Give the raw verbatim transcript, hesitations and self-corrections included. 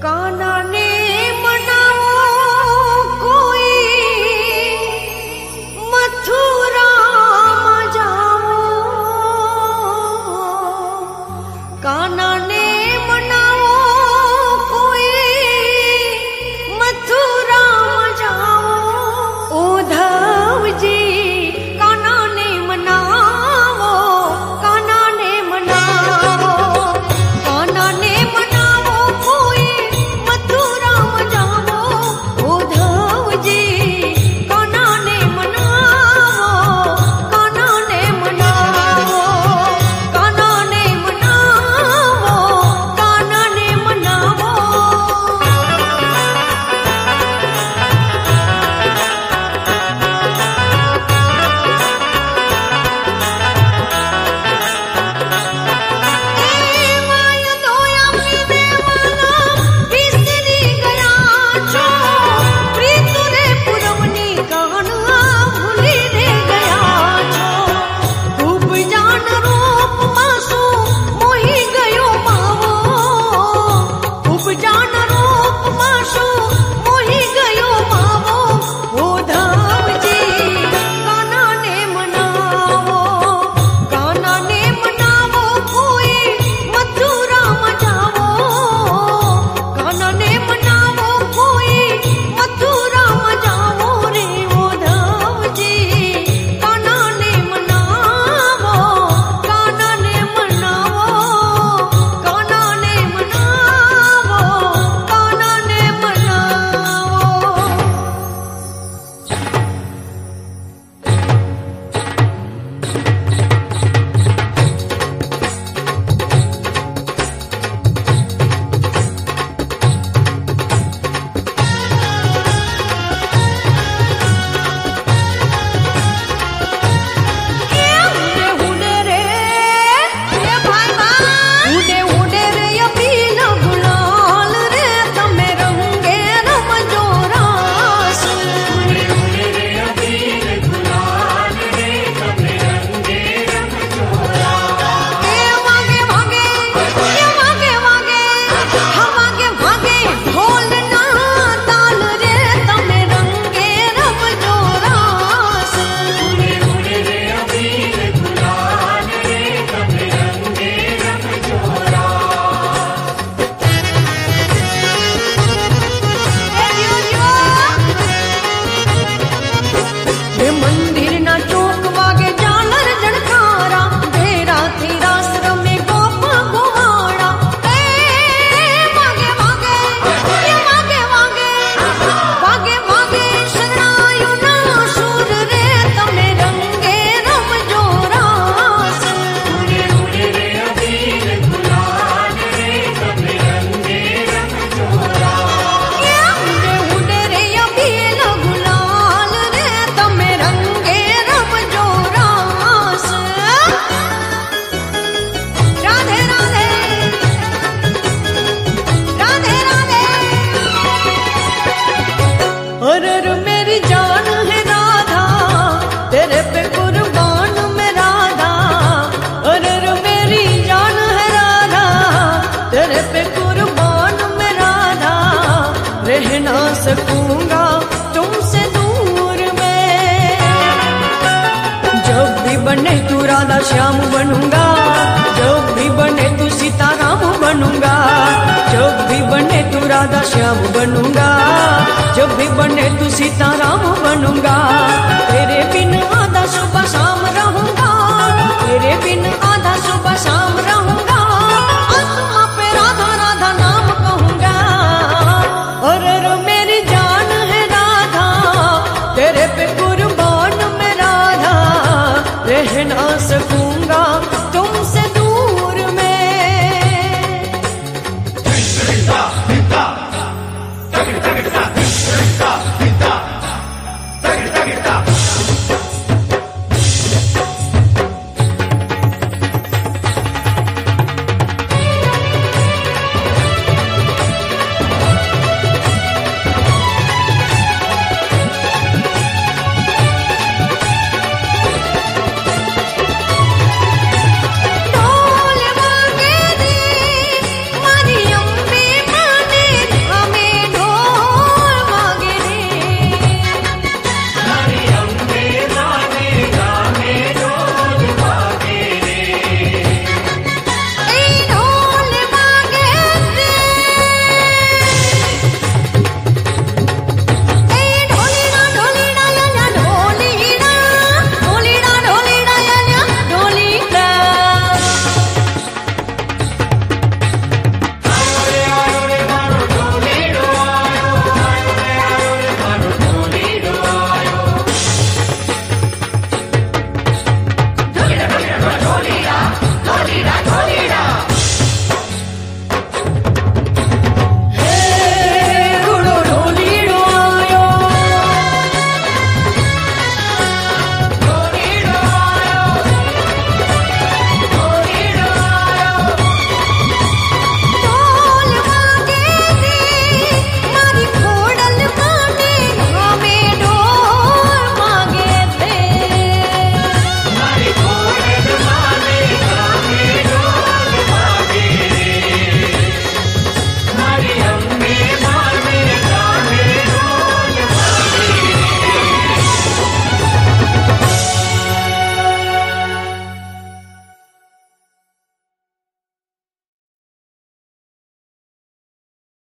कान्हा ने मनाओ कोई मथुरा में जाओ, कान्हा ने मनाओ कोई मथुरा में जाओ। उद्धव जी कान्हा ने मनाओ, कान्हा ने मनाओ, कान्हा ने मनाओ कोई मथुरा में जाओ। उद्धव जी कान्हा ने मनाओ, कान्हा ने मनाओ, कान्हा ने मनाओ, कान्हा ने मनाओ। सकूंगा तुमसे दूर में, जब भी बने तू राधा श्याम बनूंगा, जब भी बने तू सीताराम बनूंगा, जब भी बने तू राधा श्याम बनूंगा, जब भी बने तू सीता